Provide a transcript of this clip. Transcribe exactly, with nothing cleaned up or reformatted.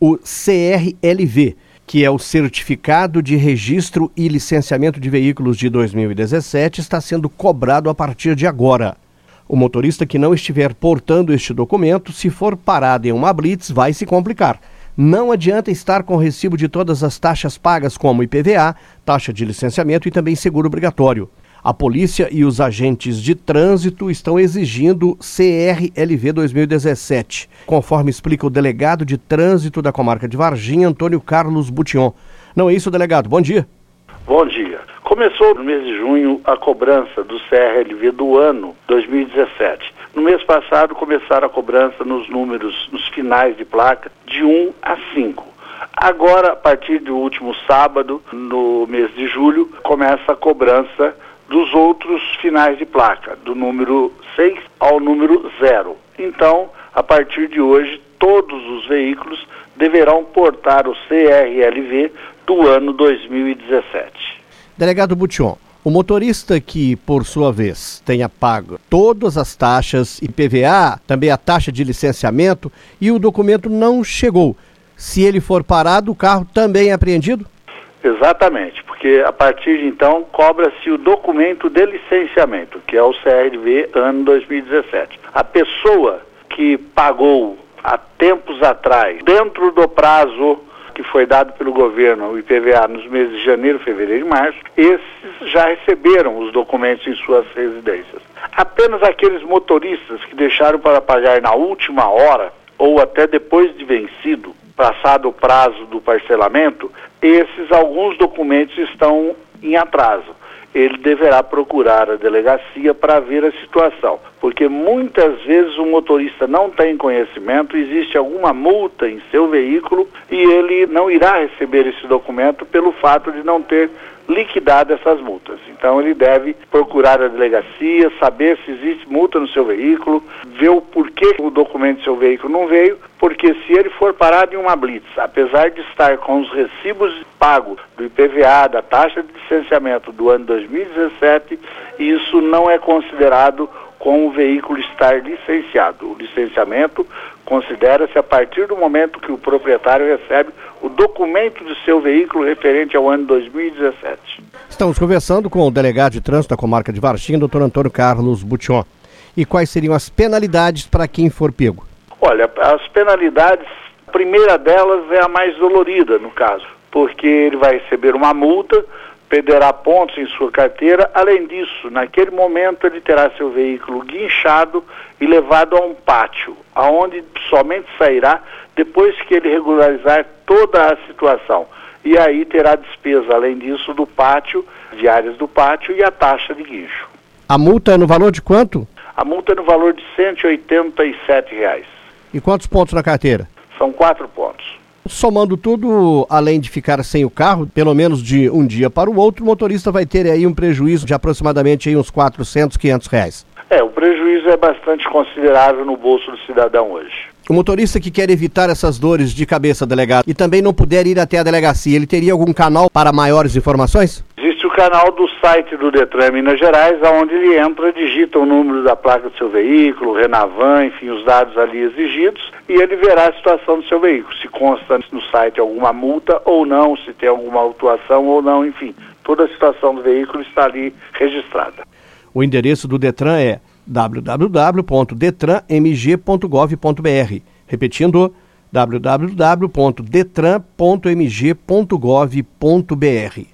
o C R L V, que é o Certificado de Registro e Licenciamento de Veículos de dois mil e dezessete, está sendo cobrado a partir de agora. O motorista que não estiver portando este documento, se for parado em uma blitz, vai se complicar. Não adianta estar com recibo de todas as taxas pagas, como I P V A, taxa de licenciamento e também seguro obrigatório. A polícia e os agentes de trânsito estão exigindo C R L V dois mil e dezessete, conforme explica o delegado de trânsito da comarca de Varginha, Antônio Carlos Bution. Não é isso, delegado? Bom dia. Bom dia. Começou no mês de junho a cobrança do C R L V do ano dois mil e dezessete. No mês passado começaram a cobrança nos números, nos finais de placa, de um a cinco. Agora, a partir do último sábado, no mês de julho, começa a cobrança dos outros finais de placa, do número seis ao número zero. Então, a partir de hoje, todos os veículos deverão portar o C R L V do ano dois mil e dezessete. Delegado Bution, o motorista que, por sua vez, tenha pago todas as taxas, I P V A, também a taxa de licenciamento, e o documento não chegou, se ele for parado, o carro também é apreendido? Exatamente, porque a partir de então cobra-se o documento de licenciamento, que é o C R L V ano dois mil e dezessete. A pessoa que pagou há tempos atrás, dentro do prazo que foi dado pelo governo, o I P V A, nos meses de janeiro, fevereiro e março, esses já receberam os documentos em suas residências. Apenas aqueles motoristas que deixaram para pagar na última hora, ou até depois de vencido, passado o prazo do parcelamento, esses alguns documentos estão em atraso. Ele deverá procurar a delegacia para ver a situação, porque muitas vezes o motorista não tem conhecimento, existe alguma multa em seu veículo e ele não irá receber esse documento pelo fato de não ter liquidado essas multas. Então ele deve procurar a delegacia, saber se existe multa no seu veículo, ver o porquê o documento do seu veículo não veio, porque se ele for parado em uma blitz, apesar de estar com os recibos pagos do I P V A, da taxa de licenciamento do ano dois mil e dezessete, isso não é considerado com o veículo estar licenciado. O licenciamento considera-se a partir do momento que o proprietário recebe o documento do seu veículo referente ao ano dois mil e dezessete. Estamos conversando com o delegado de trânsito da comarca de Varginha, doutor Antônio Carlos Bution. E quais seriam as penalidades para quem for pego? Olha, as penalidades, a primeira delas é a mais dolorida no caso, porque ele vai receber uma multa, perderá pontos em sua carteira. Além disso, naquele momento ele terá seu veículo guinchado e levado a um pátio, aonde somente sairá depois que ele regularizar toda a situação. E aí terá despesa, além disso, do pátio, diárias do pátio e a taxa de guincho. A multa é no valor de quanto? A multa é no valor de cento e oitenta e sete reais. E quantos pontos na carteira? São quatro pontos. Somando tudo, além de ficar sem o carro, pelo menos de um dia para o outro, o motorista vai ter aí um prejuízo de aproximadamente aí uns quatrocentos, quinhentos reais. É, o prejuízo é bastante considerável no bolso do cidadão hoje. O motorista que quer evitar essas dores de cabeça, delegado, e também não puder ir até a delegacia, ele teria algum canal para maiores informações? Existe o canal do site do Detran Minas Gerais, onde ele entra, digita o número da placa do seu veículo, Renavan, enfim, os dados ali exigidos, e ele verá a situação do seu veículo, se consta no site alguma multa ou não, se tem alguma autuação ou não, enfim, toda a situação do veículo está ali registrada. O endereço do Detran é w w w ponto detran m g ponto gov ponto b r. Repetindo, w w w ponto detran ponto m g ponto gov ponto b r.